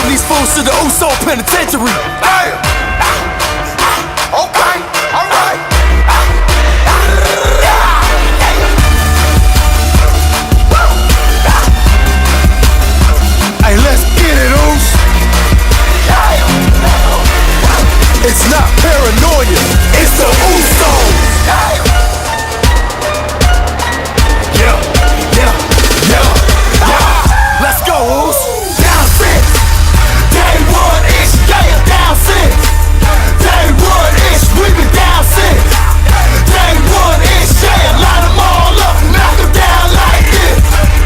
welcome these fools to the Uso Penitentiary. Damn. Okay, alright. Hey, let's get it, Oos. It's not paranoia, it's the Usos. Yeah, yeah, yeah, yeah. Let's go, Oos. Down six. Day one ish, yeah, down six. Day one ish, we been down six. Day one ish, yeah, line them all up, knock them down like this.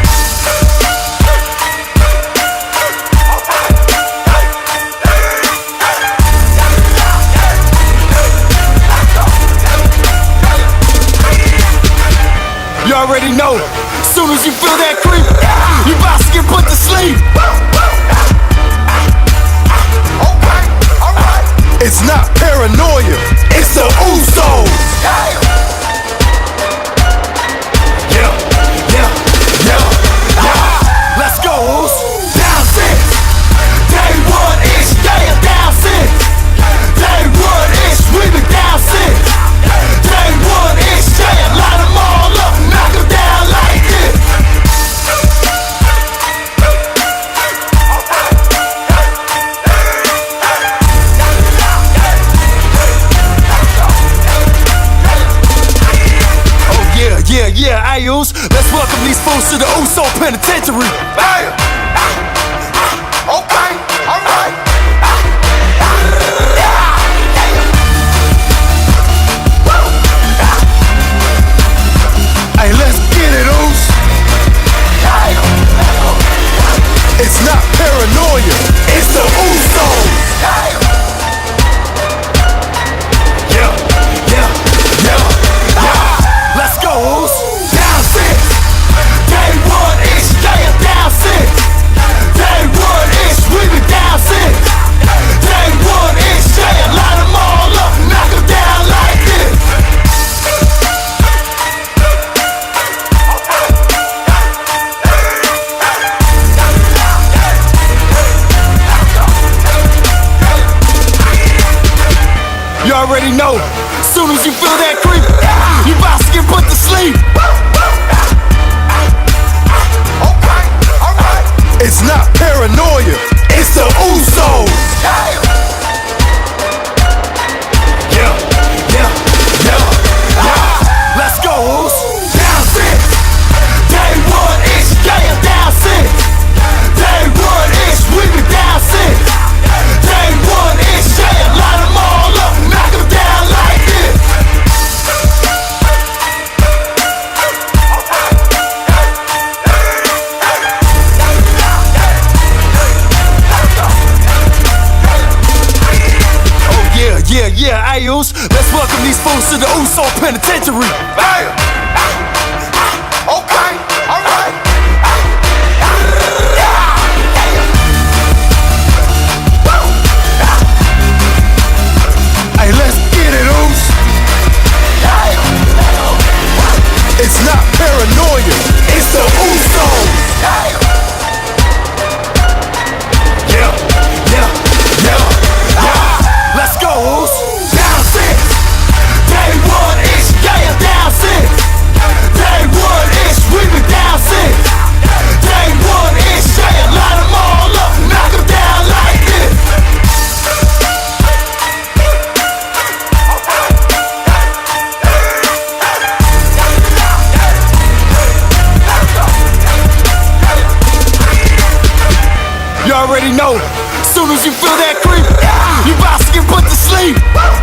You already know, soon as you feel that creep, you about to get put to sleep. Okay, alright. It's not paranoia, it's the Usos. Damn. Yeah, yeah, yeah, yeah. Let's go, Oos. Down six. Day one ish, yeah, down six. Day one ish, we been down six. Day one ish, yeah, line them all up, knock them down like this. Oh yeah, yeah, yeah, Ayus. Let's welcome these fools to the Uso Penitentiary. Damn. Okay, alright. Hey, let's get it, Oos. It's not paranoia, it's the Usos. Yeah, yeah, yeah, yeah. Let's go, Oos. Down six. Day one ish, yeah, down six. Day one ish, we been down six. Day one ish, yeah, line them all up, knock them down like this. You already know, soon as you feel that creep, you about to get put to sleep. Okay, alright. It's not paranoia, it's the Usos. Damn. Yeah, yeah, yeah, yeah. Let's go, Oos. Down six. Day one ish, yeah, down six. Day one ish, we been down six. Day one ish, yeah, line them all up, knock them down like this. Oh yeah, yeah, yeah, Ayus. Let's welcome these fools to the Uso Penitentiary. Damn. Okay, alright. Hey, let's get it, Oos. It's not paranoia, it's the Usos. Yeah, yeah, yeah, yeah. Let's go, Oos. Down six. Day one ish, yeah, down six. Day one ish, we been down six. Day one ish, yeah, line them all up, knock them down like this. You already know, soon as you feel that creep, you about to get put to sleep.